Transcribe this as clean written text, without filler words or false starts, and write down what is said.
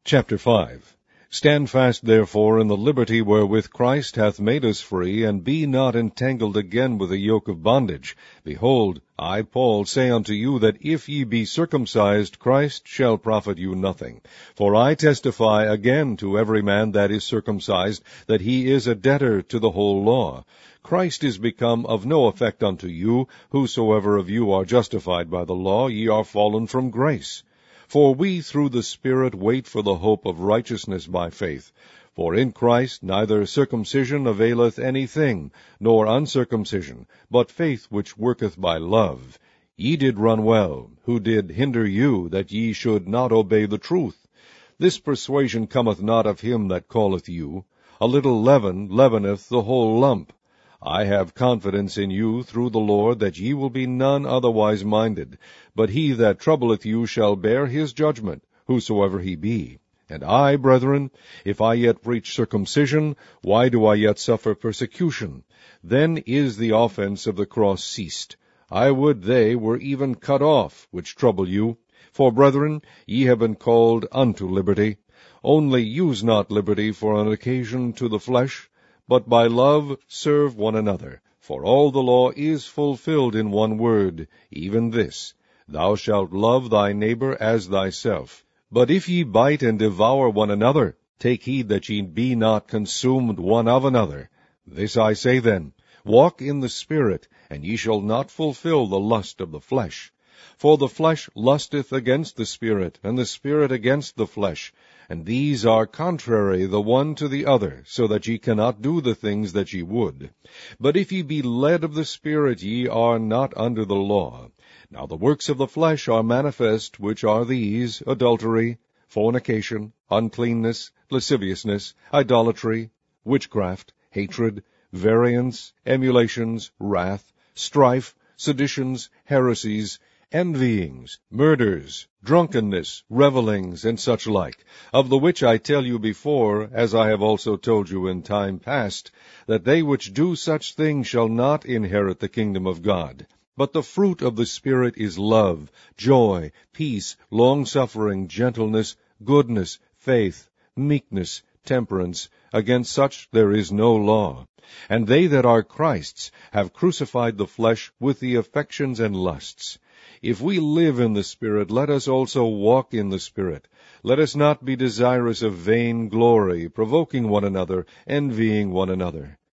Chapter 5. Stand fast therefore in the liberty wherewith Christ hath made us free, and be not entangled again with the yoke of bondage. Behold, I, Paul, say unto you that if ye be circumcised, Christ shall profit you nothing. For I testify again to every man that is circumcised, that he is a debtor to the whole law. Christ is become of no effect unto you. Whosoever of you are justified by the law, ye are fallen from grace. For we through the Spirit wait for the hope of righteousness by faith. For in Christ neither circumcision availeth anything, nor uncircumcision, but faith which worketh by love. Ye did run well. Who did hinder you, that ye should not obey the truth? This persuasion cometh not of him that calleth you. A little leaven leaveneth the whole lump. I have confidence in you through the Lord that ye will be none otherwise minded, but he that troubleth you shall bear his judgment, whosoever he be. And I, brethren, if I yet preach circumcision, why do I yet suffer persecution? Then is the offense of the cross ceased. I would they were even cut off, which trouble you. For, brethren, ye have been called unto liberty. Only use not liberty for an occasion to the flesh, but by love serve one another. For all the law is fulfilled in one word, even this, Thou shalt love thy neighbor as thyself. But if ye bite and devour one another, take heed that ye be not consumed one of another. This I say then, walk in the Spirit, and ye shall not fulfill the lust of the flesh. For the flesh lusteth against the Spirit, and the Spirit against the flesh. And these are contrary the one to the other, so that ye cannot do the things that ye would. But if ye be led of the Spirit, ye are not under the law. Now the works of the flesh are manifest, which are these: adultery, fornication, uncleanness, lasciviousness, idolatry, witchcraft, hatred, variance, emulations, wrath, strife, seditions, heresies, envyings, murders, drunkenness, revellings, and such like, of the which I tell you before, as I have also told you in time past, that they which do such things shall not inherit the kingdom of God. But the fruit of the Spirit is love, joy, peace, long-suffering, gentleness, goodness, faith, meekness, temperance. Against such there is no law. And they that are Christ's have crucified the flesh with the affections and lusts. If we live in the Spirit, let us also walk in the Spirit. Let us not be desirous of vain glory, provoking one another, envying one another.